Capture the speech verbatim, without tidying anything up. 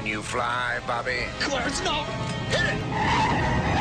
Can you fly, Bobby? Clarence, no! Hit it!